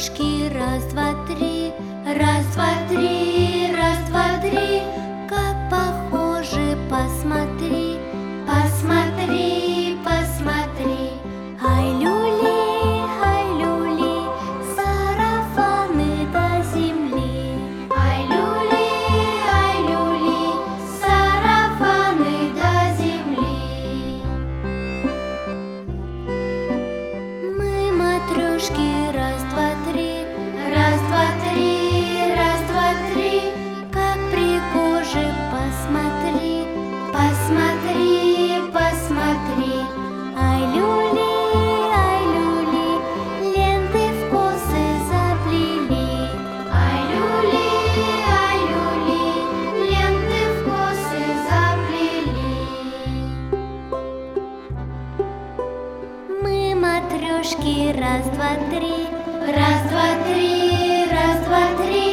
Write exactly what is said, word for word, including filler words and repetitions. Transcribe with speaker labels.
Speaker 1: матрешки, раз, два, три, раз, два, три, раз, два, три. Как похожи, посмотри, посмотри, посмотри. Ай-люли, ай-люли, сарафаны до земли. Ай-люли, ай-люли, сарафаны до земли. Мы матрешки, раз, два, три, раз, два, три, раз, два, три. Как пригожи, посмотри, посмотри, посмотри. Ай-люли, ай-люли, ленты в косы заплели. Ай-люли, ай-люли, ленты в косы заплели. Мы матрешки, раз, два, три, раз, два, три, раз, два, три.